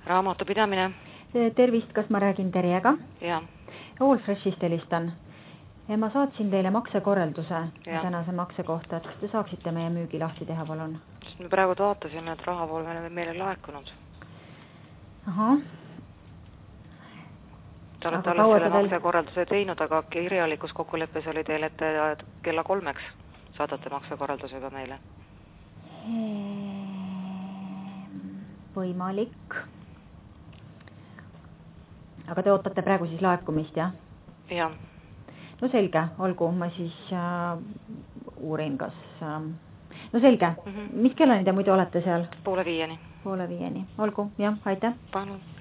Raamatupidamine. Tervist, kas ma räägin Terjega? Ja. Allfreshist helistan. Ja ma saatsin teile maksekorralduse tänase makse kohta, et kas te saaksite meie müügi lahti teha, palun? Sest me praegu vaatasime, et raha pool meile laekunud. Ahah. Te olete alles selle maksekorralduse teinud, aga kirjalikus kokkuleppes oli teil, et kella 3-ks saadate maksekorraldusega meile. Võimalik. Aga te ootate praegu siis laekumist, jah? Jah. No selge, olgu, ma siis uurin, kas... No selge, mis kellani te muidu olete seal? 4:30. 4:30, olgu, jah, aitäh. Palun.